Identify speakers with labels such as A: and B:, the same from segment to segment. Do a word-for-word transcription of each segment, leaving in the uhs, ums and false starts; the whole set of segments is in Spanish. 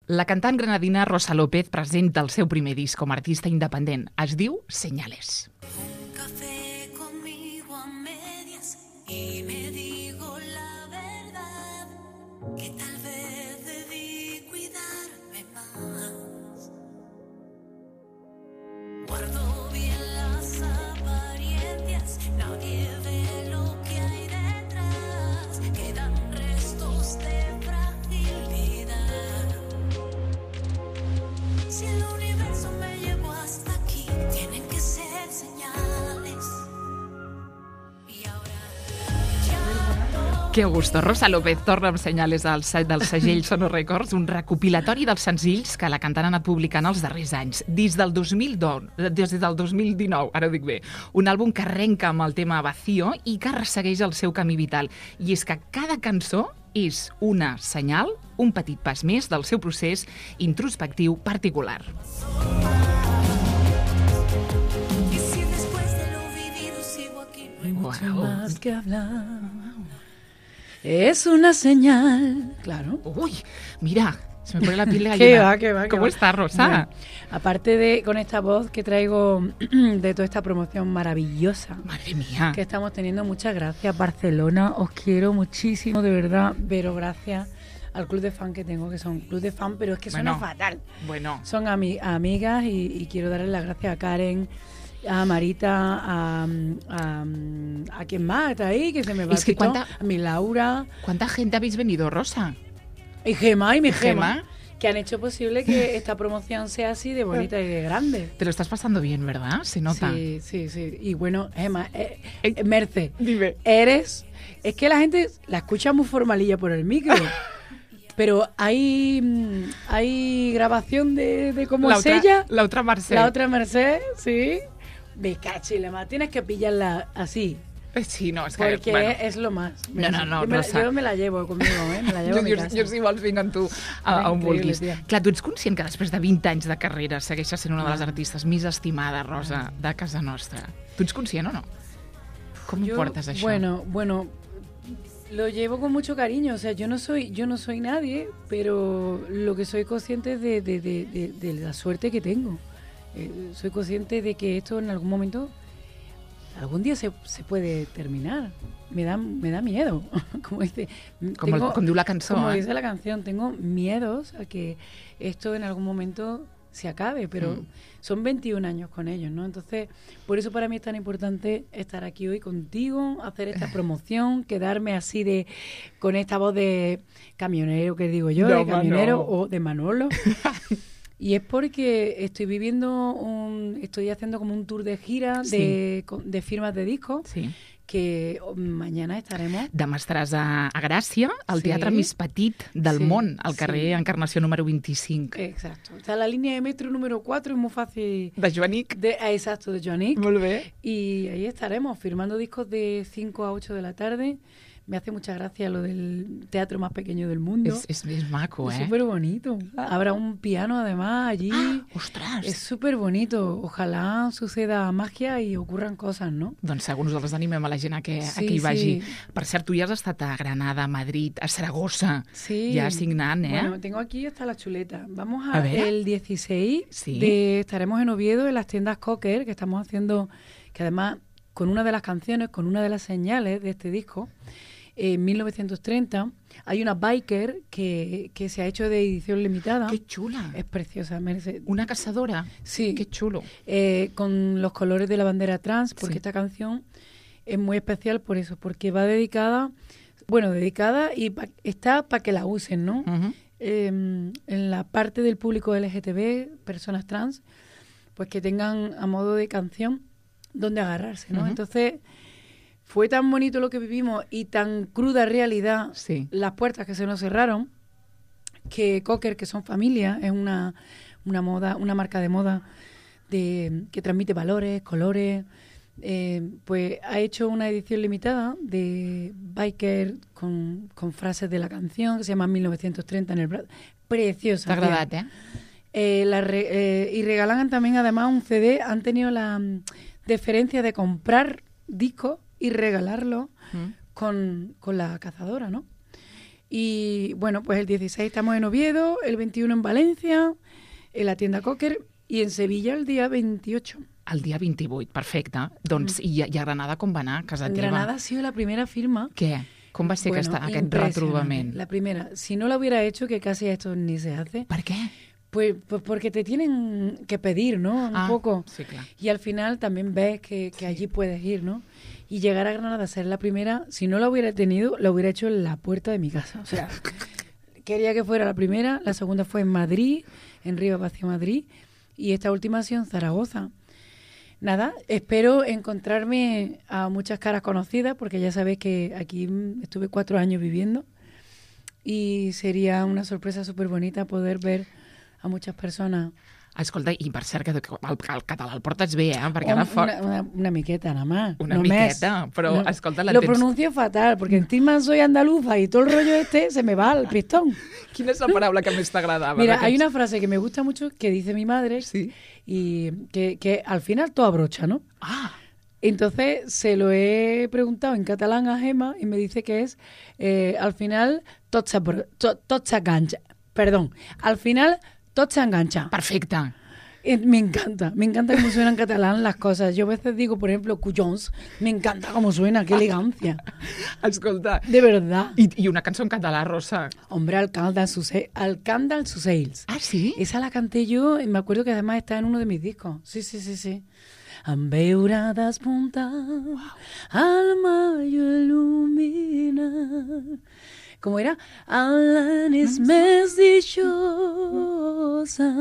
A: La cantant granadina Rosa López presenta el seu primer disc com a artista independent. Es diu Señales.
B: Un café conmigo a medias y me digo la verdad, que tal vez debí cuidarme más. Guardo bien las apariencias, nadie ve lo que hay detrás, quedan restos de fragilidad. Si el universo me llevó hasta aquí, tienen que ser señales. Y ahora ya
A: Que gusto. Rosa López torna amb Senyales al set del segell Sono Records, un recopilatori dels senzills que la cantant ha anat publicant els darrers anys. Des del dos mil deu, des del dos mil dinou, ara ho dic bé, un àlbum que arrenca amb el tema Vacío i que ressegueix el seu camí vital. I és que cada cançó és una senyal, un petit pas més del seu procés introspectiu particular.
B: y si después de lo vivido sigo aquí, no hay mucho
A: Wow.
C: Más que hablar. Es una señal. Claro.
A: Uy, mira, se me pone la piel de
C: ¿Qué
A: gallina.
C: va, qué va, qué
A: ¿Cómo
C: va?
A: estás, Rosa?
C: Bueno, aparte de con esta voz que traigo de toda esta promoción maravillosa
A: Madre mía.
C: que estamos teniendo, muchas gracias, Barcelona. Os quiero muchísimo, de verdad. Pero gracias al club de fan que tengo, que son club de fan, pero es que suena
A: Bueno.
C: fatal.
A: Bueno,
C: Son ami- amigas y, y quiero darles las gracias a Karen, a Marita, a, a, a quien más está ahí, que se me va
A: Es que
C: el pito,
A: cuánta-
C: a mi Laura
A: ¿cuánta gente habéis venido, Rosa?
C: y Gemma y mi
A: Gemma.
C: Gemma, que han hecho posible que esta promoción sea así de bonita y de grande.
A: Te lo estás pasando bien, ¿verdad? Se nota.
C: Sí, sí, sí. Y bueno, Gemma, eh,
A: Eh,
C: eh, Merce,
A: Dime.
C: eres... Es que la gente la escucha muy formalilla por el micro. Pero hay, mm, hay grabación de, de cómo
A: la
C: es
A: otra,
C: ella.
A: La otra Marcel.
C: La otra Merced, sí. Me cachile más. Tienes que pillarla así.
A: Eh, Sí, no, és que...
C: Porque
A: bueno.
C: es lo más.
A: No, no, no,
C: yo me, la,
A: Rosa.
C: yo me la llevo conmigo, ¿eh? Me la llevo
A: Jo,
C: a mi
A: jo,
C: casa.
A: jo si vols vinc amb tu a, a on
C: Increïble,
A: vulguis.
C: tia.
A: Clar, tu ets conscient que després de vint anys de carrera segueixes sent una de les artistes més estimades, Rosa, de casa nostra. Tu ets conscient o no? Com
C: Yo,
A: ho portes, això?
C: Bueno, bueno, lo llevo con mucho cariño. O sea, yo no soy, yo no soy nadie, pero lo que soy consciente es de, de, de, de, de la suerte que tengo. Eh, soy consciente de que esto en algún momento, algún día se, se puede terminar. Me da, me da miedo. Como dice,
A: Com, el, com diu la cançó,
C: como
A: eh?
C: dice la canción, tengo miedos a que esto en algún momento se acabe, pero
A: Mm.
C: son veintiún años con ellos, ¿no? Entonces, por eso para mí es tan importante estar aquí hoy contigo, hacer esta promoción, quedarme así de con esta voz de camionero, que digo yo,
A: De
C: de camionero
A: Manolo.
C: o de Manolo. Y es porque estoy viviendo un, estoy haciendo como un tour de gira de, co- de firmas de discos,
A: Sí.
C: que oh, mañana estaremos.
A: Demà estaràs a, a Gràcia, al
C: Sí.
A: teatre més petit del
C: Sí,
A: món, al carrer
C: sí.
A: Encarnació número vint-i-cinc.
C: Exacto. Está la línea de metro número cuatro, es muy fácil.
A: De Joanic.
C: De, ah, exacto, de Joanic.
A: Molt bé.
C: Y ahí estaremos firmando discos de cinco a ocho de la tarde. Me hace mucha gracia lo del teatro más pequeño del mundo.
A: És, és, és maco,
C: Es
A: eh?
C: súper bonito. Habrá un piano además allí.
A: Ah, ostres!
C: Es súper bonito. Ojalá suceda magia y ocurran cosas, ¿no?
A: Doncs segur, nosaltres animem a la gent a que, a
C: Sí,
A: que hi vagi.
C: sí.
A: Per cert, tu ja has estat a Granada, a Madrid, a Saragossa,
C: Sí.
A: ja signant, eh?
C: Bueno, tengo aquí hasta la chuleta. Vamos
A: A
C: a,
A: ver.
C: el dieciséis.
A: Sí.
C: De, estaremos en Oviedo, en las tiendas Cocker, que estamos haciendo, que además con una de las canciones, con una de las señales de este disco, en mil novecientos treinta, hay una biker que, que se ha hecho de edición limitada.
A: Que xula!
C: Es preciosa, merece.
A: Una caçadora?
C: Sí.
A: Que xulo.
C: Eh, con los colores de la bandera trans, porque
A: Sí.
C: esta canción es muy especial por eso, porque va dedicada, bueno, dedicada y pa- está para que la usen, ¿no?
A: Uh-huh.
C: Eh, en la parte del público L G T B, personas trans, pues que tengan a modo de canción donde agarrarse, ¿no?
A: Ujú.
C: Entonces, fue tan bonito lo que vivimos y tan cruda realidad,
A: Sí.
C: las puertas que se nos cerraron, que Cocker, que son familia, es una, una moda, una marca de moda de, que transmite valores, colores, eh, pues ha hecho una edición limitada de biker con, con frases de la canción que se llama mil novecientos treinta en el brazo. Preciosa.
A: T'ha agradat, eh?
C: Eh, la re- eh, y regalan también además un C D. Han tenido la mm, deferencia de comprar discos y regalarlos
A: Mm.
C: con, con la cazadora, ¿no? Y bueno, pues el dieciséis estamos en Oviedo, el veintiuno en Valencia, en la tienda Cocker, i en Sevilla el dia veintiocho.
A: El dia vint-i-vuit, perfecte. Doncs, i, i a Granada com va anar, a casa teva?
C: Granada ha sido la primera firma.
A: Què? Com va ser
C: Bueno,
A: aquesta, aquest
C: impresionante.
A: retrobament?
C: La primera. Si no la hubiera hecho, que casi esto ni se hace,
A: Per què?
C: pues, pues porque te tienen que pedir, ¿no? Un
A: Ah,
C: poco.
A: sí, claro.
C: Y al final también ves que, que allí puedes ir, ¿no? Y llegar a Granada a ser la primera, si no la hubiera tenido, la hubiera hecho en la puerta de mi casa. O sea, quería que fuera la primera, la segunda fue en Madrid, en Rivas Vacia, Madrid, y esta última ha sido en Zaragoza. Nada, espero encontrarme a muchas caras conocidas, porque ya sabéis que aquí estuve cuatro años viviendo, y sería una sorpresa súper bonita poder ver a muchas personas.
A: Escolta, i per cert, que el, el català el portes bé, eh? Perquè
C: Una,
A: ara fa...
C: una, una, una miqueta nada más.
A: Una
C: no
A: miqueta,
C: mes.
A: però, escolta, la
C: Lo
A: tens-
C: pronuncio fatal, porque encima soy andaluza y todo el rollo este se me va al pistón.
A: Quina és la paraula que més t'agradava?
C: Mira,
A: d'aquests?
C: hay una frase que me gusta mucho que dice mi madre
A: Sí.
C: y que, que al final todo abrocha, ¿no?
A: Ah,
C: Entonces se lo he preguntado en catalán a Gemma y me dice que es eh, al final tot s'abro- to- tot s'engancha. Perdón, al final tot s'engancha.
A: perfecte.
C: Eh, Me encanta, me encanta cómo suenan en catalán las cosas. Yo a veces digo, por ejemplo, cuyons, me encanta cómo suena, qué elegancia.
A: Escolta,
C: De verdad.
A: i, i una cançó en català, Rosa.
C: Hombre, Alcalde sus Alcalde sus Sales.
A: Ah, sí?
C: Esa la canté yo, y me acuerdo que además está en uno de mis discos. Sí, sí, sí, sí. En veure despuntar, el maio il·lumina. Com era? Allen és més dichosa,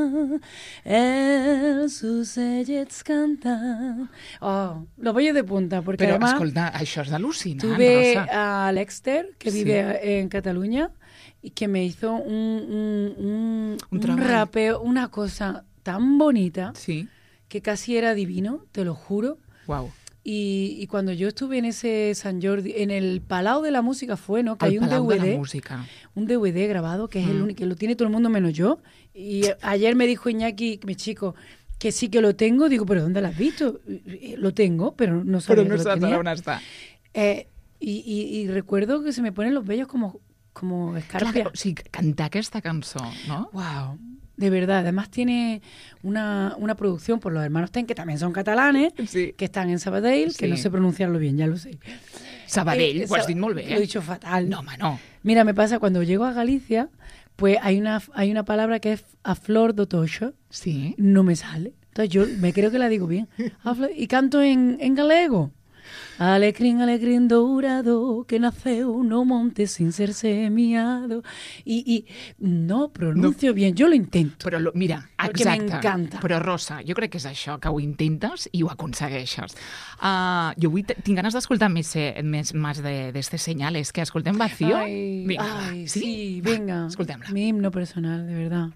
C: els ocellets cantant. Oh, lo voy de punta, porque
A: Però,
C: además
A: escolta, això és al·lucinant,
C: tuve
A: Rosa.
C: a Lexter, que
A: Sí.
C: vive en Cataluña, y que me hizo un, un, un,
A: Un
C: un
A: trabajo.
C: rapeo, una cosa tan bonita,
A: Sí?
C: que casi era divino, te lo juro.
A: Uau.
C: Y, y cuando yo estuve en ese San Jordi, en el Palau de la Música fue, ¿no? Que
A: El
C: hay un
A: Palau
C: D V
A: de
C: D,
A: la Música.
C: un D V D grabado, que es el
A: Mm.
C: único, que lo tiene todo el mundo menos yo. Y ayer me dijo Iñaki, mi chico, que sí que lo tengo. Digo, ¿pero dónde lo has visto? Y- y- Lo tengo, pero no sabía
A: Però no
C: que lo
A: saps
C: tenía.
A: on està.
C: Eh, y, y- y recuerdo que se me ponen los vellos como, como escarpia.
A: Clar, o sigui, cantar aquesta cançó, no?
C: Wow, de verdad. Además tiene una, una producción por los hermanos Ten, que también son catalanes,
A: Sí.
C: que están en Sabadell, que
A: Sí.
C: no sé pronunciarlo bien, ya lo sé.
A: Sabadell,
C: Eh,
A: ho has
C: Sab-
A: dit molt bé.
C: Lo he dicho fatal.
A: No, home, no.
C: Mira, me pasa cuando llego a Galicia, pues hay una, hay una palabra que es a flor do toxo,
A: Sí?
C: no me sale. Entonces yo me creo que la digo bien. A flor- y canto en, en galego. Alecrín, alecrín dourado, que naceu no monte sin ser semiado. Y, y no pronuncio bien, yo lo intento.
A: Però, lo, mira,
C: Perquè
A: exacte.
C: m'encanta.
A: Però, Rosa, jo crec que és això, que ho intentes i ho aconsegueixes. Uh, jo vull, tinc ganes d'escoltar més, eh, més, més de, de este senyales. Que escoltem Vacío?
C: Ay,
A: Vinga,
C: ay,
A: va.
C: sí,
A: Va,
C: venga.
A: escoltem-la.
C: Mi himno personal, de verdad.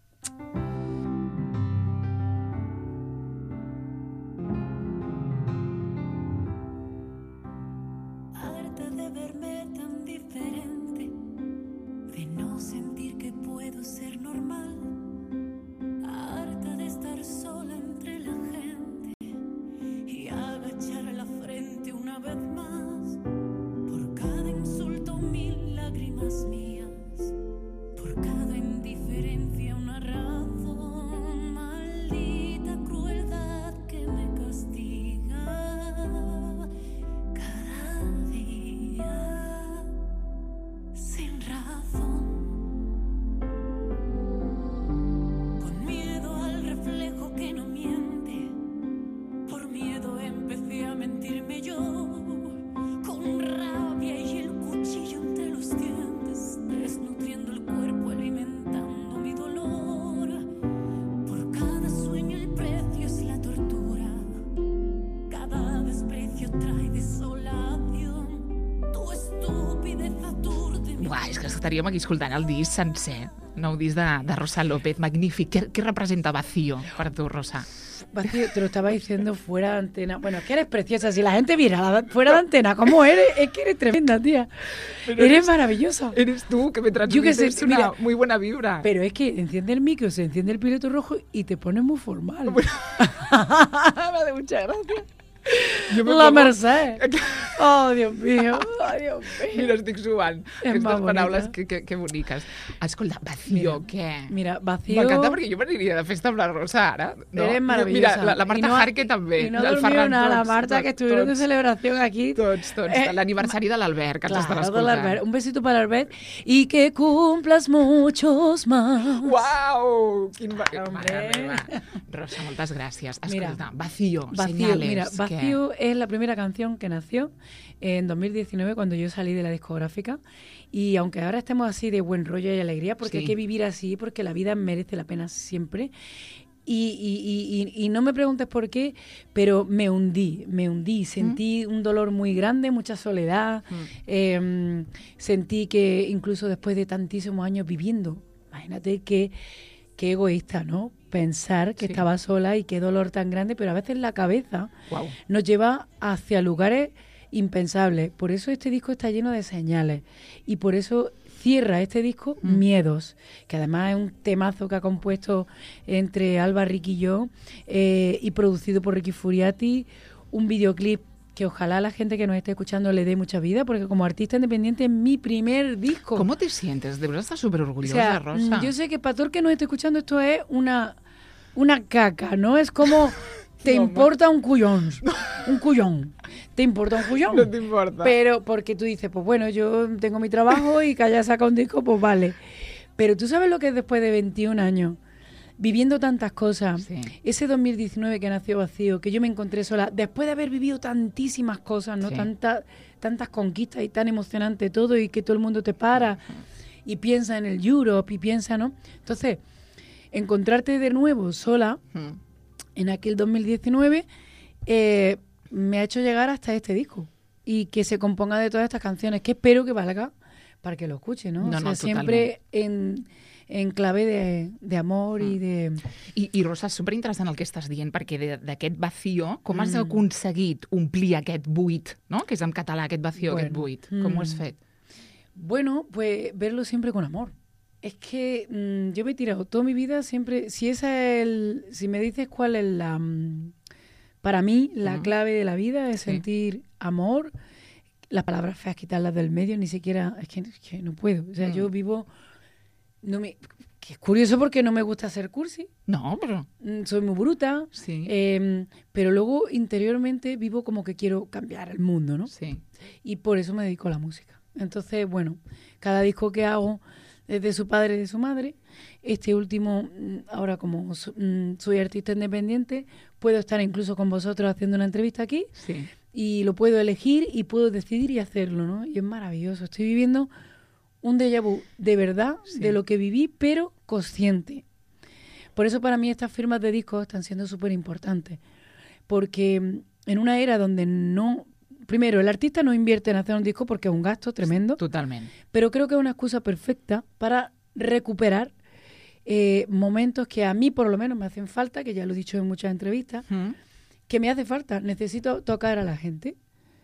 B: Harta de verme tan diferente, de no sentir que puedo ser normal, harta de estar sola entre la gente y agachar la frente una vez más, por cada insulto mil lágrimas mías, por cada indiferencia una razón, maldita crueldad que me castiga cada día sin razón, con miedo al reflejo que no miente, por miedo empecé a mentirme yo, con rabia y el cuchillo entre los dientes, desnutriendo el cuerpo, alimentando mi dolor, por cada sueño el precio es la tortura, cada desprecio trae desolación, tu estupidez aturde mi
A: Uah, és que estaríem aquí escoltant el disc sencer, nou disc de, de Rosa López, magnífic. Què, què representa Vacío per tu, Rosa?
C: Vacío, te lo estaba diciendo fuera de antena. Bueno, es que eres preciosa. Si la gente viera la- fuera de antena, ¿cómo eres? Es que eres tremenda, tía.
A: Pero
C: Eres
A: eres-
C: maravillosa.
A: Eres tú, que me
C: Yo que
A: transmites
C: sé,
A: una
C: mira,
A: muy buena vibra.
C: Pero es que enciende el micro, se enciende el piloto rojo y te pones muy formal. Me hace mucha gracia.
A: Jo me
C: La
A: pongo-
C: Mercè. Oh, Dios mío. Oh, Dios mío.
A: Mira, estic suant.
C: És
A: Aquestes
C: molt
A: paraules
C: bonica.
A: que, que, que boniques. Escolta, vacío, què?
C: Mira, vacío...
A: M'encanta perquè jo m'aniria de festa amb la Rosa ara. No?
C: Eres maravillosa.
A: Mira, la, la Marta
C: Y no-
A: Jarque també.
C: Y no
A: el
C: dormieron
A: Ferran,
C: nada, la
A: tots,
C: Marta,
A: tots,
C: que estuvieron de
A: tots,
C: celebración aquí.
A: Tots, tots.
C: Eh,
A: de l'aniversari de l'Albert, que ens estan
C: Claro, del
A: escoltant.
C: Albert. Un besito para Albert. Y que cumplas muchos más.
A: Uau! Quin va...
C: Hombre.
A: Mare meva. Rosa, moltes gràcies.
C: Mira,
A: Escolta, Vacío,
C: Vacío,
A: señales.
C: mira,
A: què?
C: Vacío es la primera canción que nació en dos mil diecinueve cuando yo salí de la discográfica y aunque ahora estemos así de buen rollo y alegría porque
A: Sí.
C: hay que vivir así porque la vida merece la pena siempre y, y, y, y no me preguntes por qué, pero me hundí, me hundí, sentí un dolor muy grande, mucha soledad,
A: Mm.
C: eh, sentí que incluso después de tantísimos años viviendo, imagínate que qué egoísta, ¿no? Pensar que
A: Sí.
C: estaba sola y qué dolor tan grande, pero a veces la cabeza
A: Uau.
C: nos lleva hacia lugares impensables. Por eso este disco está lleno de señales y por eso cierra este disco
A: Mm.
C: Miedos, que además es un temazo que ha compuesto entre Alba, Ricky y yo eh, y producido por Ricky Furiati, un videoclip que ojalá la gente que nos esté escuchando le dé mucha vida, porque como artista independiente es mi primer disco.
A: ¿Cómo te sientes? De verdad estás súper
C: O
A: orgullosa,
C: sea,
A: Rosa.
C: yo sé que para todo el que nos esté escuchando esto es una, una caca, ¿no? Es como, te
A: No,
C: importa un cuyón, un cuyón. ¿Te importa un cuyón?
A: No te importa.
C: Pero porque tú dices, pues bueno, yo tengo mi trabajo y que haya sacado un disco, pues vale. Pero tú sabes lo que es después de veintiún años, viviendo tantas cosas,
A: Sí.
C: ese dos mil diecinueve que nació Vacío, que yo me encontré sola, después de haber vivido tantísimas cosas, ¿no?
A: Sí.
C: Tanta- tantas conquistas y tan emocionante todo y que todo el mundo te para y piensa en el Europe y piensa, ¿no? Entonces, encontrarte de nuevo sola
A: Mm.
C: en aquel dos mil diecinueve eh, me ha hecho llegar hasta este disco y que se componga de todas estas canciones que espero que valga para que lo escuche, ¿no?
A: No,
C: o sea,
A: no,
C: siempre en, en clave de, de amor
A: Mm.
C: i de...
A: I, I, Rosa, és superinteressant el que estàs dient, perquè de- d'aquest vacío, com has
C: Mm.
A: aconseguit omplir aquest buit, no? Que és en català, aquest vacío,
C: Bueno,
A: aquest buit. Com ho has
C: mm.
A: fet?
C: Bueno, pues verlo siempre con amor. Es que mm, yo me he tirado toda mi vida siempre, si esa es el, si me dices cuál es la, mm, para mí la
A: Mm.
C: clave de la vida es
A: Sí.
C: sentir amor, las palabras feas quitarlas del medio, ni siquiera, es que, es que no puedo, o sea,
A: Mm.
C: yo vivo, no me, que es curioso porque no me gusta ser cursi,
A: No, però...
C: mm, soy muy bruta,
A: Sí.
C: eh, pero luego interiormente vivo como que quiero cambiar el mundo, ¿no?
A: Sí.
C: Y por eso me dedico a la música. Entonces, bueno, cada disco que hago es de su padre y de su madre. Este último, mm, ahora como so- mm, soy artista independiente, puedo estar incluso con vosotros haciendo una entrevista aquí
A: Sí.
C: y lo puedo elegir y puedo decidir y hacerlo, ¿no? Y es maravilloso. Estoy viviendo un déjà vu de verdad
A: Sí.
C: de lo que viví, pero consciente. Por eso para mí estas firmas de discos están siendo súper importantes. Porque mm, en una era donde no... Primero, el artista no invierte en hacer un disco porque es un gasto tremendo,
A: Totalment.
C: pero creo que es una excusa perfecta para recuperar eh, momentos que a mí por lo menos me hacen falta, que ya lo he dicho en muchas entrevistas,
A: Mm.
C: que me hace falta. Necesito tocar a la gente.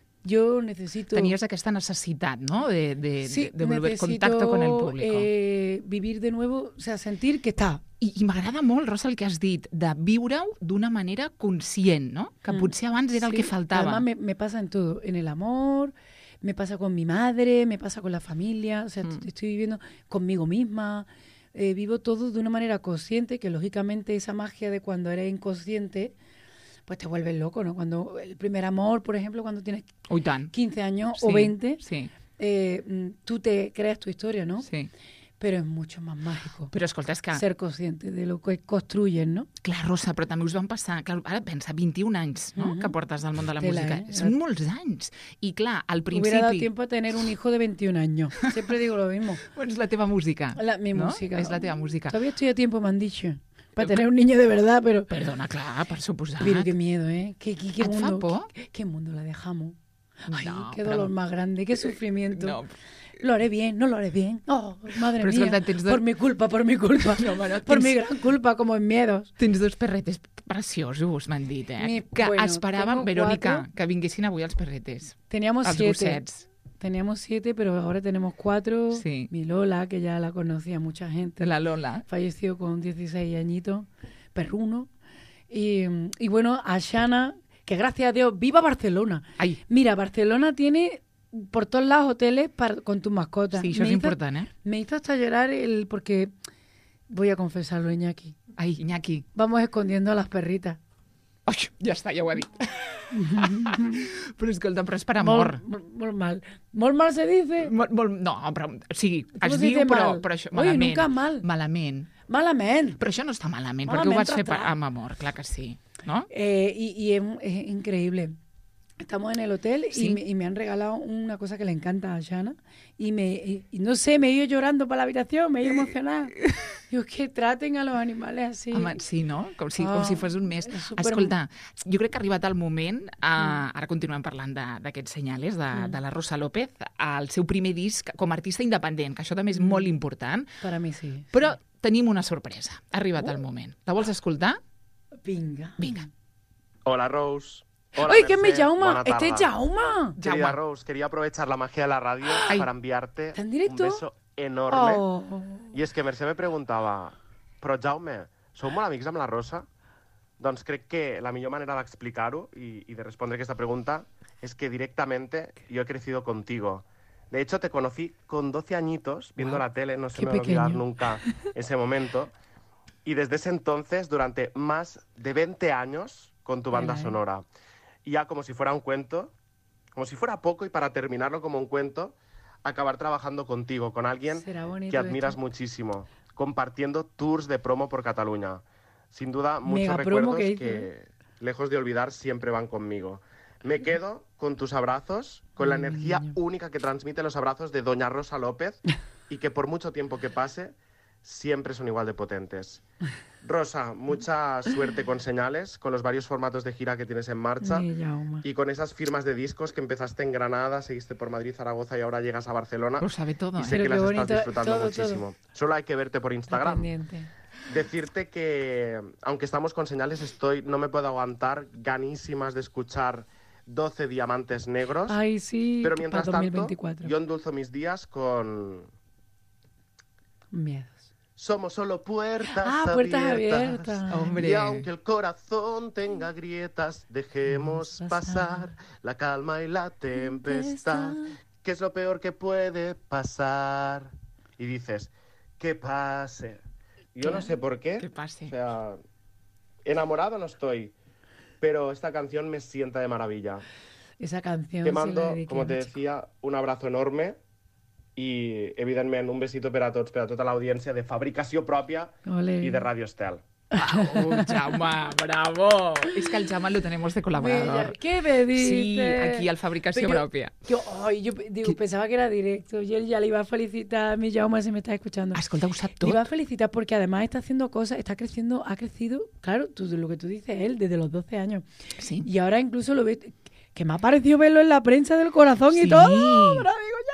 C: Yo necesito...
A: Tenies aquesta necessitat, no?, de, de,
C: Sí,
A: de, de volver
C: necesito,
A: contacto con el público.
C: eh, vivir de nuevo, o sea, sentir que está.
A: I, i m'agrada molt, Rosa, el que has dit, de viure-ho d'una manera conscient, no? Que
C: Mm.
A: potser abans era el
C: Sí,
A: que faltava.
C: Además me, me pasa en todo, en el amor, me pasa con mi madre, me pasa con la familia, o sea,
A: Mm.
C: estoy viviendo conmigo misma, eh, vivo todo de una manera consciente, que lógicamente esa magia de cuando eres inconsciente, pues te vuelves loco, ¿no? Cuando el primer amor, por ejemplo, cuando tienes
A: Oh, i tant.
C: quince años
A: Sí,
C: o veinte,
A: Sí,
C: eh, mm, tú te creas tu historia, ¿no?
A: sí.
C: Pero es mucho más mágico
A: Però escolta, és que...
C: ser consciente de lo que construyen, ¿no?
A: Clar, Rosa, però també us van passar... Clar, ara pensa, vint-i-un anys, no?,
C: Mhm.
A: que portes al món de la
C: Tela,
A: música.
C: eh?
A: Són molts anys. I clar, al
C: Hubiera dado
A: principi...
C: tiempo a tener un hijo de veintiún años. Siempre digo lo mismo.
A: Bueno, és la teva música.
C: La- mi
A: no?
C: música.
A: És la teva música.
C: Todavía estoy a tiempo, me han dicho. Para tener un niño de verdad, pero...
A: Perdona, clar, per suposat.
C: Pero qué miedo, ¿eh? ¿Qué, qué, qué
A: Et fa
C: mundo,
A: por?
C: qué, qué mundo la dejamos? Ay,
A: No,
C: qué
A: però-
C: dolor más grande, qué sufrimiento.
A: No.
C: Lo haré bien, no lo haré bien. Oh, madre
A: Però
C: mía.
A: escolta, tens dos-
C: Por mi culpa, por mi culpa.
A: No, home, no,
C: por
A: tens-
C: mi gran culpa, como en miedos.
A: Tens dos perretes preciosos, m'han dit, eh?
C: Mi-
A: que
C: bueno,
A: esperaven,
C: tengo
A: Verònica,
C: cuatro.
A: que vinguessin avui els perretes.
C: Teníamos
A: Els
C: siete.
A: gossets.
C: Teníamos siete, pero ahora tenemos cuatro.
A: Sí.
C: Mi Lola, que ya la conocía mucha gente.
A: De la Lola.
C: Falleció con dieciséis añitos, perruno. Y, y bueno, a Shana, que gracias a Dios, ¡viva Barcelona!
A: Ai.
C: Mira, Barcelona tiene por todos lados hoteles para, con tus mascotas.
A: Sí, això és
C: hizo,
A: important, eh?
C: Me hizo hasta llorar el porque, voy a confesarlo, Iñaki,
A: Ai, Iñaki.
C: vamos escondiendo a las perritas.
A: Ai, ja està, ja ho he dit. Però escolta, però és per amor.
C: Molt, molt, molt mal. Molt mal se dice.
A: Molt, molt, no, però, o sigui,
C: Com
A: es
C: se
A: diu,
C: dice
A: però,
C: mal?
A: però això,
C: Oye,
A: malament.
C: nunca mal.
A: Malament.
C: Malament.
A: Però això no està malament,
C: Malament
A: perquè ho vas fer per,
C: tratat.
A: amb amor, clar que sí. ¿No?
C: Eh, y y es, es increíble. Estamos en el hotel
A: Sí.
C: y, me, y me han regalado una cosa que le encanta a Shana. Y, me, y, y no sé, me he ido llorando para la habitación, me he ido emocionada. Digo, que traten a los animales así.
A: Home, sí, no? Com si,
C: Oh,
A: com si fos un mes.
C: és super-
A: Escolta, jo crec que ha arribat el moment, eh, ara continuem parlant de- d'aquests senyals, de,
C: Mm.
A: de la Rosa López, al seu primer disc com a artista independent, que això també és molt important,
C: Para mí sí.
A: però tenim una sorpresa. Ha arribat el moment. La vols escoltar?
C: Vinga.
A: Vinga.
D: Hola, Rose. Hola,
C: ¡Ay, que me
D: Mercè.
C: llama!
D: Bona
C: ¡Este es
D: tarda.
C: Jauma!
D: Querida
A: Jaume.
D: Rose, quería aprovechar la magia de la radio
A: Ay.
D: para enviarte
C: ¿Está en directo?
D: un beso enorme.
C: Oh.
D: I és que Mercè me preguntava, però Jaume, sou molt amics amb la Rosa? Doncs crec que la millor manera d'explicar-ho i, y de respondre aquesta pregunta es que directamente yo he crecido contigo. De hecho, te conocí con doce añitos viendo
A: Wow.
D: la tele, no se
C: Qué
D: me va a olvidar
C: pequeño.
D: nunca ese momento. Y desde ese entonces, durante más de veinte años, con tu banda
C: Mira, eh.
D: sonora. Y ya como si fuera un cuento, como si fuera poco y para terminarlo como un cuento, acabar trabajando contigo, con alguien
C: Será bonito
D: que admiras
C: esto.
D: muchísimo, compartiendo tours de promo por Cataluña. Sin duda, muchos
C: Mega promo
D: recuerdos
C: que
D: que,
C: hizo,
D: lejos de olvidar, siempre van conmigo. Me quedo con tus abrazos, con la
C: Ay,
D: energía
C: niño.
D: única que transmiten los abrazos de Doña Rosa López y que por mucho tiempo que pase, siempre son igual de potentes. Rosa, mucha suerte con señales, con los varios formatos de gira que tienes en marcha
C: Mi Jauma.
D: y con esas firmas de discos que empezaste en Granada, seguiste por Madrid, Zaragoza y ahora llegas a Barcelona.
A: Lo sabe todo,
D: Y
A: ¿eh?
D: sé
C: Pero
D: que
C: qué
D: las
C: bonito,
D: estás disfrutando
C: todo,
D: muchísimo. Solo hay que verte por
C: Está
D: Instagram.
C: pendiente.
D: Decirte que, aunque estamos con señales, estoy, no me puedo aguantar, ganísimas de escuchar doce diamantes negros.
C: Ay, sí,
D: pero
C: que
D: mientras
C: para dos mil
D: tanto,
C: veinticuatro.
D: yo endulzo mis días con
C: Miedos.
D: Somos solo puertas
C: Ah, puertas abiertas.
A: Hombre.
D: Y aunque el corazón tenga grietas, dejemos
C: Vamos a
D: pasar
C: pasar
D: la calma y la tempestad,
C: Tempestad.
D: que es lo peor que puede pasar. Y dices, que pase. Yo no sé por qué.
A: Que pase.
D: O sea, enamorado no estoy, pero esta canción me sienta de maravilla.
C: Esa canción.
D: Te
C: se la
D: mando,
C: dediqué
D: como
C: a
D: te
C: una chica.
D: decía, un abrazo enorme i, evidentment, un besito per a tots, per a tota l'audiència de fabricació pròpia
C: Ole.
D: i de Radio Estel.
A: Oh, Jaume, bravo. Es que el Jaume lo tenemos de colaborador.
C: Bella, ¿qué me dices?
A: Sí, aquí al Fabricació
C: Pero yo-
A: Pròpia.
C: Yo, ay, yo digo, pensaba que era directo. Yo ya le iba a felicitar a mi Jaume si me está escuchando.
A: Escolta, ho sap
C: Le
A: tot.
C: iba a felicitar porque además está haciendo cosas, está creciendo, ha crecido, claro, tú, lo que tú dices, él, desde los doce años.
A: Sí.
C: Y ahora incluso lo ves, que me ha parecido verlo en la prensa del corazón
A: Sí.
C: y todo. Ahora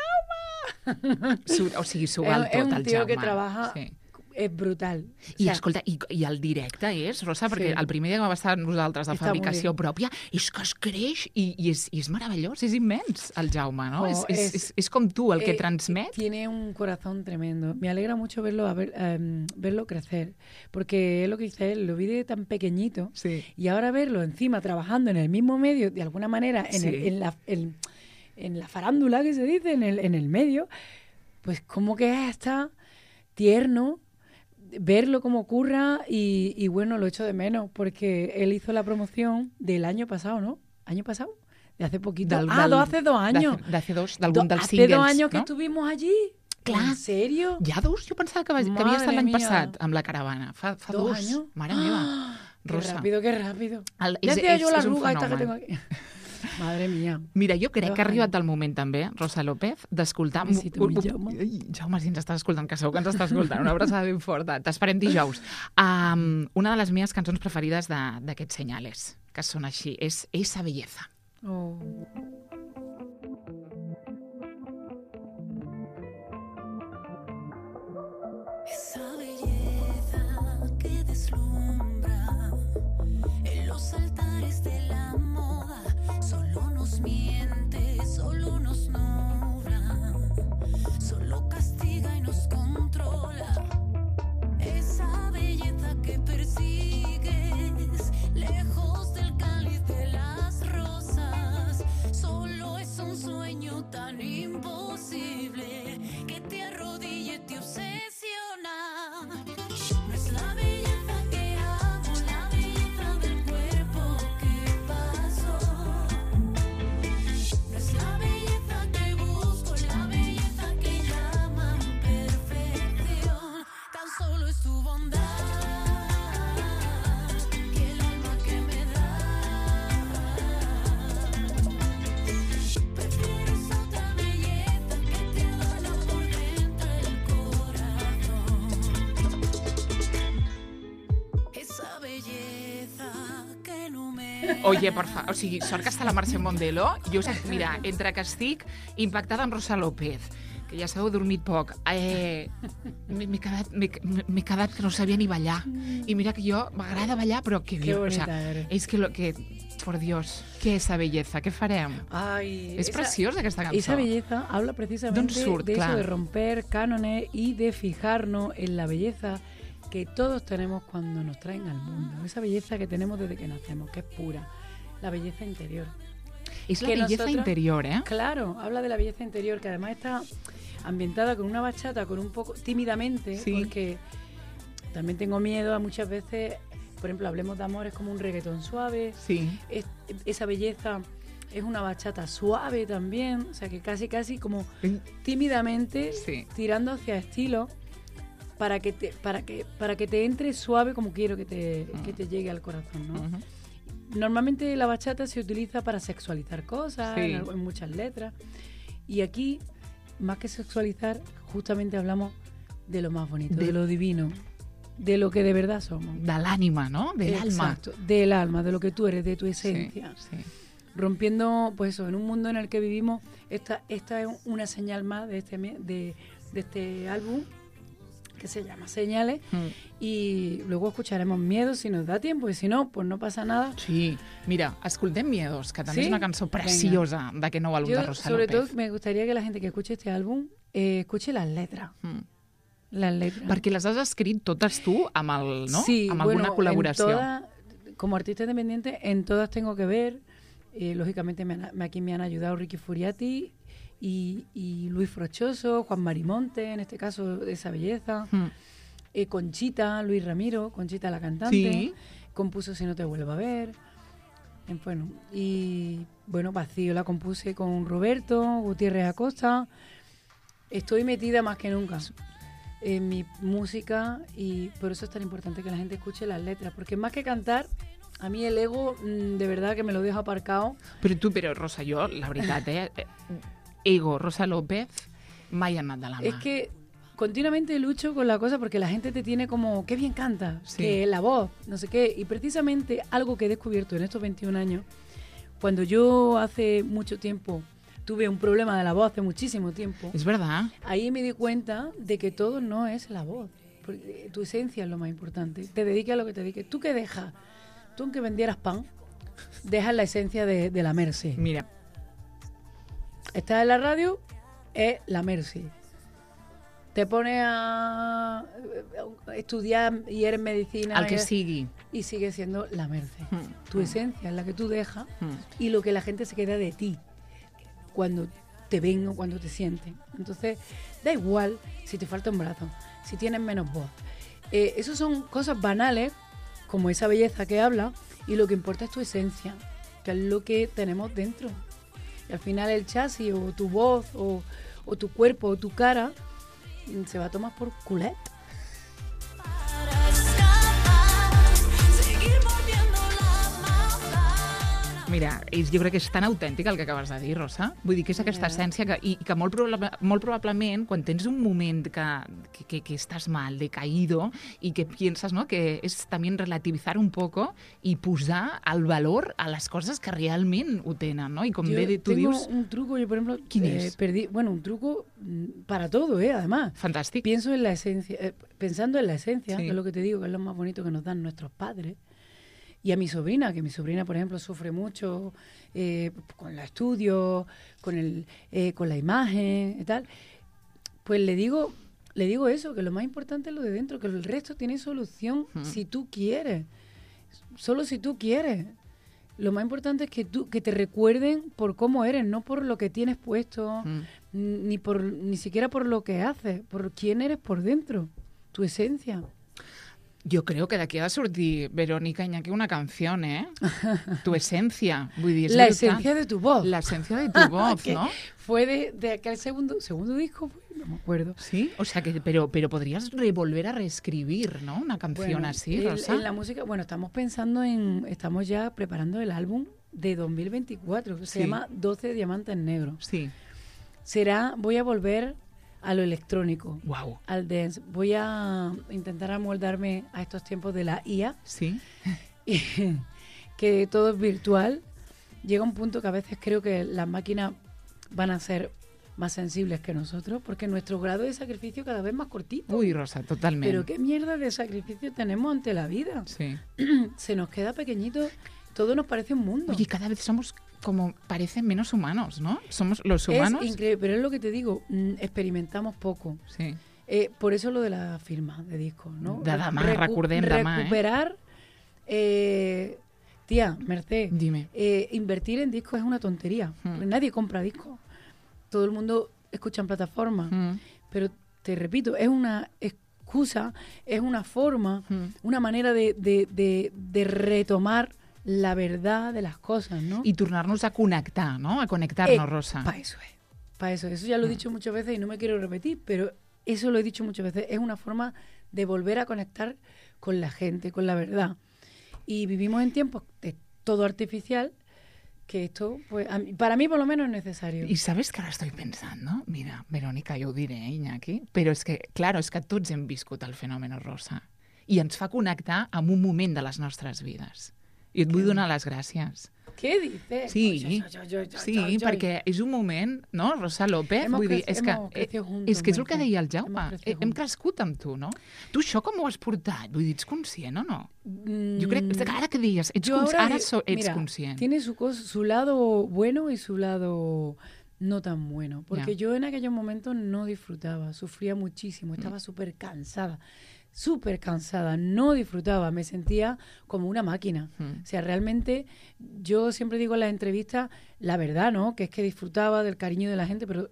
C: digo, Jaume.
A: Su, o sigui, s'ho val
C: Es-
A: tot,
C: es un
A: el
C: tío
A: Jaume.
C: que trabaja-
A: Sí.
C: Es brutal. O
A: I
C: sea,
A: escolta, i, i el directe és, Rosa, perquè
C: Sí.
A: el primer dia que va estar amb nosaltres de
C: Està
A: fabricació
C: molt
A: pròpia és que es creix i, i, és, i és meravellós, és immens, el Jaume, no?
C: Oh,
A: és, és,
C: és-
A: és, és com tu, el que
C: eh,
A: transmet.
C: Tiene un corazón tremendo. Me alegra mucho verlo, a ver, em, verlo crecer, porque es lo que dice él, lo vi de tan pequeñito
A: Sí.
C: y ahora verlo encima trabajando en el mismo medio, de alguna manera, en,
A: Sí.
C: el- en, la, en, en la farándula que se dice, en el, en el medio, pues como que está tierno verlo como ocurra y, y bueno, lo echo de menos, porque él hizo la promoción del año pasado, ¿no? ¿Año pasado? De hace poquito.
A: Del-
C: ah,
A: del-
C: dos, hace dos años.
A: D'hace d'hace dos, d'algun
C: Do-
A: dels
C: hace
A: singles,
C: dos años que
A: no?
C: estuvimos allí.
A: Clar.
C: ¿En serio?
A: Ja dos? Jo pensava que, va, que havia
C: Madre
A: estat l'any
C: mía.
A: passat amb la caravana. Fa, fa
C: ¿Dos
A: dos.
C: años?
A: Mare meva.
C: ¡Ah! Qué
A: Rosa.
C: rápido, qué rápido.
A: El-
C: Ya
A: és-
C: decía
A: és-
C: yo la
A: és un
C: arruga esta que tengo
A: fenomen.
C: aquí. Madre mía.
A: Mira, jo crec
C: Dos
A: que ha arribat
C: anys.
A: el moment també, Rosa López, d'escoltar...
C: Un besito, mi Jaume.
A: Ai, Jaume, si ens estàs escoltant, que segur que ens estàs escoltant. Una abraçada ben forta. T'esperem dijous. Um, una de les meves cançons preferides de- d'aquests senyales, que són així, és Esa belleza.
C: Oh.
B: Esa belleza que deslumbra en los altares de la moda solo nos miente, solo nos nubla, solo castiga y nos controla. Esa belleza que persigues lejos del cáliz de las
A: Oye, por favor, o sigui, sort que està la Mercè Mondelo. Jo, mira, entre que estic impactada amb Rosa López, que ja s'heu dormit poc, eh, m'he quedat, m'he quedat que no sabia ni ballar. I mira que jo m'agrada ballar, però que...
C: Qué bonita
A: o sea,
C: eres.
A: és que, lo, que, por Dios, què és esa belleza? Què farem?
C: Ay,
A: és
C: esa,
A: preciosa aquesta cançó.
C: Esa belleza habla precisamente
A: surt,
C: de eso,
A: clar.
C: de romper cánones y de fijarnos en la belleza que todos tenemos cuando nos traen al mundo. Esa belleza que tenemos desde que nacemos, que es pura. La belleza interior.
A: És la
C: que
A: belleza
C: nosotros-
A: interior, eh?
C: Claro, habla de la belleza interior, que además está ambientada con una bachata, con un poco tímidamente,
A: Sí.
C: porque también tengo miedo a muchas veces, por ejemplo, Hablemos de Amor es como un reggaetón suave,
A: Sí.
C: es- esa belleza es una bachata suave también, o sea que casi casi como tímidamente
A: Sí.
C: tirando hacia estilo para que te, para que, para que te entre suave como quiero que te, que te llegue al corazón, ¿no?
A: Ujú.
C: Normalmente la bachata se utiliza para sexualizar cosas,
A: Sí.
C: en, algo- en muchas letras. Y aquí, más que sexualizar, justamente hablamos de lo más bonito, de,
A: De-
C: lo divino, de lo que de verdad somos.
A: De l'ànima, no? De l'alma.
C: Exacto, del alma, de lo que tú eres, de tu
A: Sí,
C: esencia.
A: sí.
C: Rompiendo, pues eso, en un mundo en el que vivimos, esta, esta es una señal más de este, me- de, de este álbum que se llama Señales.
A: Mm.
C: Y luego escucharemos Miedo si nos da tiempo, y si no, pues no pasa nada.
A: Sí, mira, escoltem Miedos, que també
C: Sí?
A: és una cançó preciosa d'aquest nou àlbum
C: Yo,
A: de Rosa
C: sobre
A: López.
C: todo, me gustaría que la gente que escuche este álbum eh, escuche las letras.
A: Mm.
C: Las letras.
A: Perquè les has escrit totes tu amb, el, no?
C: Sí,
A: amb
C: bueno,
A: alguna col·laboració.
C: en todas, como artista independiente, en todas tengo que ver. Eh, lógicamente, me han- me- aquí me han ayudado Ricky Furiati y, y Luis Frochoso, Juan Marimonte, en este caso, Esa Belleza.
A: Mm.
C: Eh, Conchita, Luis Ramiro, Conchita la cantante.
A: Sí.
C: Compuso Si no te vuelvo a ver. Eh, bueno, y bueno, Vacío la compuse con Roberto Gutiérrez Acosta. Estoy metida más que nunca en mi música y por eso es tan importante que la gente escuche las letras, porque más que cantar, a mí el ego mm, de verdad que me lo dejo aparcado.
A: Però tu, però Rosa, jo, la veritat, eh? eh, Ego, Rosa López, mai han anat de la mà.
C: Es que continuamente lucho con la cosa porque la gente te tiene como, qué bien canta,
A: Sí.
C: que la voz, no sé qué. Y precisamente algo que he descubierto en estos veintiún años, cuando yo hace mucho tiempo tuve un problema de la voz, hace muchísimo tiempo,
A: És verdad.
C: ahí me di cuenta de que todo no es la voz. Porque tu esencia es lo más importante. Te dediques a lo que te dediques. ¿Tú qué dejas? Tú, aunque vendieras pan, dejas la esencia de, de la Mercy.
A: Mira,
C: Estás en la radio, es la Mercy. Te pones a estudiar y eres medicina
A: el que
C: y,
A: sigui.
C: y sigue siendo la Mercy.
A: Mm.
C: Tu esencia es la que tú dejas
A: Mm.
C: y lo que la gente se queda de ti cuando te ven o cuando te sienten. Entonces, da igual si te falta un brazo, si tienes menos voz. Eh, Esas son cosas banales, como esa belleza que habla, y lo que importa es tu esencia, que es lo que tenemos dentro. Y al final el chasis o tu voz o, o tu cuerpo o tu cara mm, se va a tomar por culet.
B: Para escapar, seguir mordiendo la maldad.
A: Mira, és, jo crec que és tan autèntic el que acabes de dir, Rosa. Vull dir que és aquesta essència que, i que molt, probable, molt probablement quan tens un moment que, que, que, que estàs mal, decaído, i que piensas, ¿no?, que és també relativizar un poco i posar el valor a les coses que realment ho tenen, no? I com
C: Yo
A: bé tu
C: tengo
A: dius,
C: un truco, yo por ejemplo,
A: ¿Quién
C: eh,
A: es?
C: perdí, bueno, un truco mm, para todo, ¿eh? Además.
A: fantàstic.
C: Pienso en la esencia, eh, pensando en la esencia,
A: Sí.
C: que es lo que te digo, que es lo más bonito que nos dan nuestros padres. Y a mi sobrina, que mi sobrina, por ejemplo, sufre mucho eh, con los estudios, con, el, eh, con la imagen y tal, pues le digo, le digo eso, que lo más importante es lo de dentro, que el resto tiene solución
A: Mm.
C: si tú quieres, solo si tú quieres. Lo más importante es que tú que te recuerden por cómo eres, no por lo que tienes puesto,
A: Mm.
C: ni por ni siquiera por lo que haces, por quién eres por dentro, tu esencia.
A: Jo crec que d'aquí ha de sortir, Verónica Iñaki, una canció, eh? Tu esencia. Vull dir, és
C: La
A: brutal.
C: esencia de tu voz.
A: La esencia de tu voz,
C: Que
A: ¿no?
C: Fue de, de aquel segundo segundo disco, fue, no me acuerdo.
A: Sí, o sea que, pero, pero podrías re- volver a reescribir, ¿no? Una canción
C: Bueno,
A: así,
C: el-
A: Rosa.
C: en la música, bueno, estamos pensando en, estamos ya preparando el álbum de dos mil veinticuatro, que se
A: Sí.
C: llama doce Diamantes Negros.
A: Sí.
C: Será, voy a volver a lo electrónico,
A: Wow.
C: al dance. Voy a intentar amoldarme a estos tiempos de la I A
A: Sí.
C: y, que todo es virtual, llega un punto que a veces creo que las máquinas van a ser más sensibles que nosotros, porque nuestro grado de sacrificio cada vez más cortito.
A: Uy, Rosa, totalmente.
C: Pero qué mierda de sacrificio tenemos ante la vida.
A: Sí.
C: Se nos queda pequeñito, todo nos parece un mundo.
A: Oye, cada vez somos como, parecen menos humanos, ¿no? Somos los humanos.
C: Es increíble, pero es lo que te digo, mm, experimentamos poco.
A: Sí.
C: Eh, por eso lo de la firma de discos, ¿no?
A: De demà,
C: Recu-
A: recordem demà, eh?
C: Recuperar, eh, tía, Mercè,
A: Dime.
C: eh, invertir en discos es una tontería.
A: Hmm.
C: Porque nadie compra discos. Todo el mundo escucha en plataformas.
A: Mm.
C: Pero te repito, es una excusa, es una forma,
A: Mm.
C: una manera de, de, de, de retomar la verdad de las cosas, ¿no?
A: I tornar-nos a connectar, no? A conectar-nos, Rosa.
C: Para eso es. Para eso. Eso ya lo he dicho muchas veces y no me quiero repetir, pero eso lo he dicho muchas veces. Es una forma de volver a conectar con la gente, con la verdad. Y vivimos en tiempos de todo artificial, que esto, pues, a mí- para mí por lo menos es necesario.
A: I sabes que ara estoy pensando? Mira, Verónica, jo ho diré, eh, Iñaki, però és que, claro, és que tots hem viscut el fenomen Rosa i ens fa connectar amb un moment de les nostres vides. I et vull donar les gràcies.
C: ¿Qué dices?
A: Sí,
C: Yo, yo, yo, yo,
A: sí,
C: yo, yo.
A: perquè és un moment, no, Rosa López?
C: Hemos
A: Vull dir,
C: crec-
A: és que,
C: hemos crecido
A: eh,
C: juntos,
A: és que és el que
C: Mercè.
A: deia el Jaume.
C: Hemos crecido
A: Hem
C: juntos.
A: crescut amb tu, no? Tu això com ho has portat? Vull dir, ets conscient o no?
C: Mm,
A: Jo crec que ara que deies, ets
C: yo
A: conscient, ara
C: di-
A: so, ets
C: mira,
A: conscient.
C: Tiene su, cos- su lado bueno y su lado no tan bueno. Porque
A: Ya.
C: yo en aquellos momentos no disfrutaba, sufría muchísimo, estaba súper cansada, súper cansada, no disfrutaba, me sentía como una máquina.
A: Mm.
C: O sea, realmente yo siempre digo en las entrevistas la verdad, ¿no? Que es que disfrutaba del cariño de la gente, pero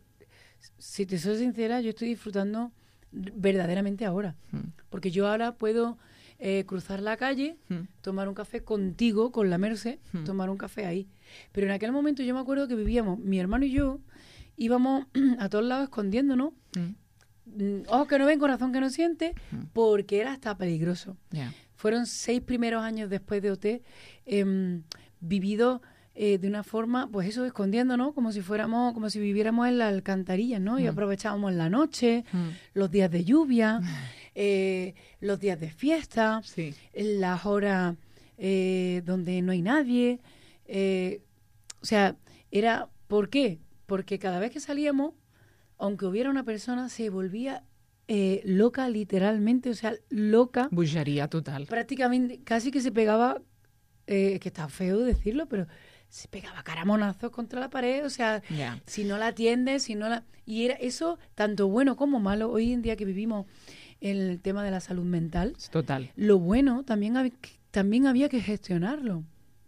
C: si te soy sincera, yo estoy disfrutando verdaderamente ahora.
A: Mm.
C: Porque yo ahora puedo eh, cruzar la calle,
A: Mm.
C: tomar un café contigo, con la Merce,
A: Hmm.
C: tomar un café ahí. Pero en aquel momento yo me acuerdo que vivíamos, mi hermano y yo, íbamos a todos lados escondiéndonos.
A: Mm.
C: Mm, Ojos que no ven, corazón que no siente,
A: Mm.
C: porque era hasta peligroso.
A: Ja.
C: Fueron seis primeros años después de O T em, vividos eh, de una forma, pues eso, escondiéndonos, como si fuéramos, como si viviéramos en las alcantarillas, ¿no? Y
A: Mm.
C: aprovechábamos la noche,
A: Mm.
C: los días de lluvia, eh, los días de fiesta,
A: Sí.
C: las horas eh, donde no hay nadie. eh, o sea, era, ¿por qué? Porque cada vez que salíamos, aunque hubiera una persona, se volvía eh, loca literalmente, o sea, loca,
A: Bogeria total.
C: prácticamente, casi que se pegaba, eh, que está feo decirlo, pero se pegaba caramonazos contra la pared, o sea,
A: Ja.
C: si no la atiendes, si no la... Y era eso, tanto bueno como malo, hoy en día que vivimos el tema de la salud mental,
A: Total.
C: lo bueno también, hab- también había que gestionarlo.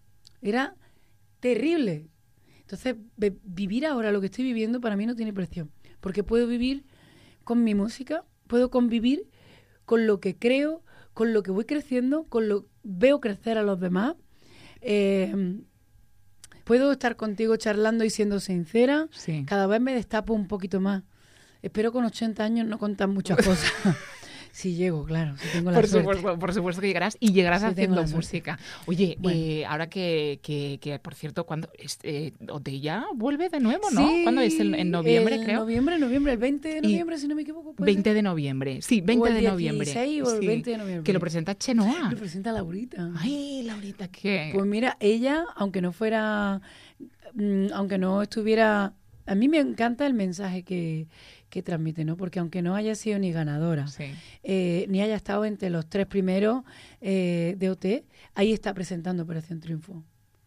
C: Era terrible. Entonces, ve- vivir ahora lo que estoy viviendo para mí no tiene precio, porque puedo vivir con mi música, puedo convivir con lo que creo, con lo que voy creciendo, con lo veo crecer a los demás. Eh, puedo estar contigo charlando y siendo sincera.
A: Sí.
C: Cada vez me destapo un poquito más. Espero con ochenta años no contar muchas cosas. Si llego, claro, si tengo la
A: Por
C: suerte.
A: supuesto, por supuesto que llegarás y llegarás
C: Sí, tengo
A: haciendo
C: la suerte.
A: música. Oye,
C: Bueno.
A: eh, ahora que, que, que, por cierto, cuando este, O T ya vuelve de nuevo, ¿no?
C: Sí,
A: ¿Cuándo es? El- en noviembre,
C: el
A: creo.
C: noviembre, noviembre, el veinte de noviembre, si no me equivoco. ¿puede
A: veinte
C: ser?
A: de noviembre. Sí, veinte
C: O el
A: de noviembre.
C: dieciséis o el
A: Sí,
C: veinte de noviembre.
A: Que lo presenta Chenoa.
C: Lo presenta Laurita.
A: Ay, Laurita, ¿qué?
C: Pues mira, ella, aunque no fuera, mm, aunque no estuviera, a mí me encanta el mensaje que, que transmite, ¿no? Porque aunque no haya sido ni ganadora,
A: Sí.
C: eh, ni haya estado entre los tres primeros eh, de O T, ahí está presentando Operación Triunfo.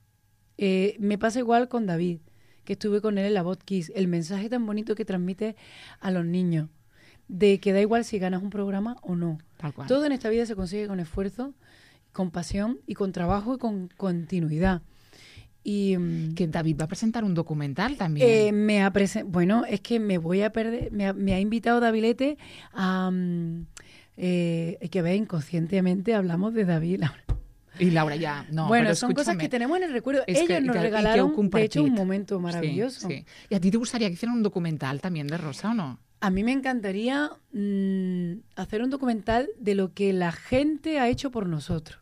C: Eh, me pasa igual con David, que estuve con él en la Voz Kiss. El mensaje tan bonito que transmite a los niños, de que da igual si ganas un programa o no.
A: Tal cual.
C: Todo en esta vida se consigue con esfuerzo, con pasión y con trabajo y con continuidad. Y mm,
A: Que David va a presentar un documental también.
C: eh, me ha presen- bueno, es que me voy a perder, me ha, me ha invitado Davilete a mm, eh, hay que ver, inconscientemente hablamos de David.
A: Y Laura ya, no,
C: bueno,
A: pero
C: son cosas
A: escúchame.
C: que tenemos en el recuerdo.
A: Es que-
C: Ellos
A: y
C: nos
A: que- y que heu
C: regalaron, de hecho,
A: compartit.
C: un momento maravilloso.
A: Sí, sí. ¿Y a ti te gustaría que hicieran un documental también de Rosa o no?
C: A mí me encantaría mm, hacer un documental de lo que la gente ha hecho por nosotros.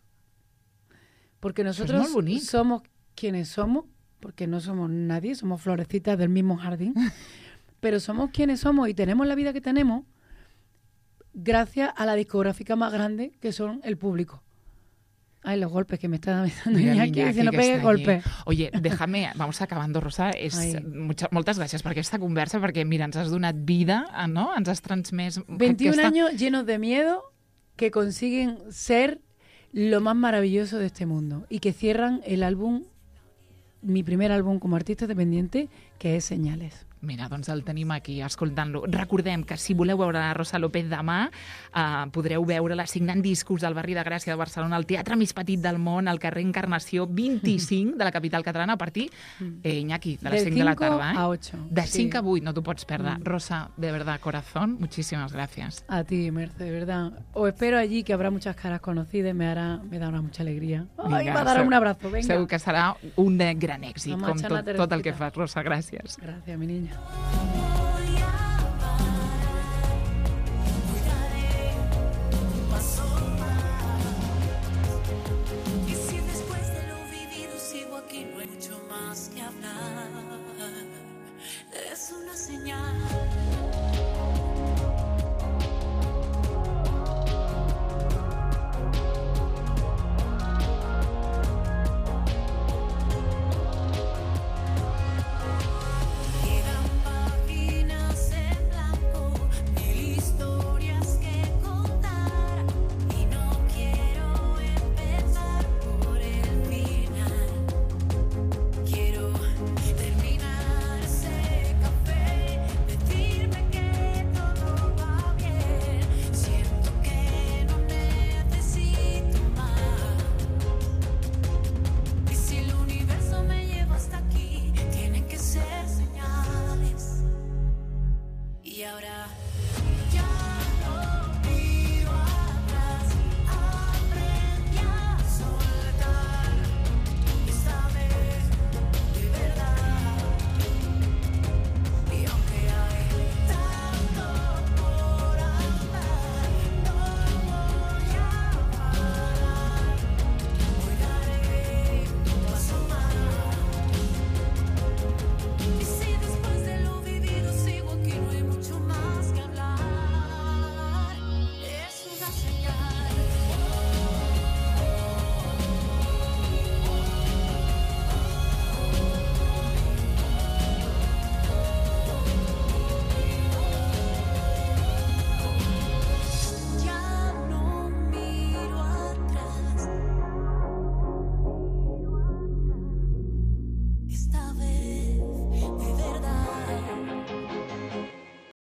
C: Porque
A: Eso es
C: nosotros
A: muy bonito.
C: somos quienes somos, porque no somos nadie, somos florecitas del mismo jardín, pero somos quienes somos y tenemos la vida que tenemos gracias a la discográfica más grande que son el público. Ay, los golpes que me está dando
A: Mira,
C: Iñaki,
A: Iñaki,
C: dice no
A: que
C: pegue
A: està
C: golpes.
A: allí. Oye, déjame, vamos acabando, Rosa. És,
C: Ai.
A: mucha, moltes gràcies per aquesta conversa, perquè, mira, ens has donat vida, eh, no? Ens has transmès...
C: veintiún
A: aquesta...
C: años llenos de miedo que consiguen ser lo más maravilloso de este mundo y que cierran el álbum, mi primer álbum como artista independiente, que es Señales.
A: Mira, doncs el tenim aquí, escoltant-lo. Recordem que si voleu veure la Rosa López demà, eh, podreu veure-la signant discos al barri de Gràcia de Barcelona, al Teatre Més Petit del Món, al carrer Encarnació vint-i-cinc de la capital catalana, a partir, eh, Iñaki, de les
C: Del
A: cinc de la
C: cinco
A: tarda. Eh?
C: a ocho.
A: De
C: Sí.
A: cinc a vuit, no t'ho pots perdre.
C: Mm.
A: Rosa, de verdad, corazón, muchísimas gracias.
C: A ti, Merce, de verdad. Os espero allí, que habrá muchas caras conocidas, me hará, me dará mucha alegría. Ay,
A: Vinga,
C: va a dar
A: segur-
C: un abrazo, venga.
A: Segur que serà un gran èxit,
C: Vamos a
A: com
C: echar la
A: tot, tot el que
C: tercita.
A: fas, Rosa, gràcies.
C: Gracias, mi niña.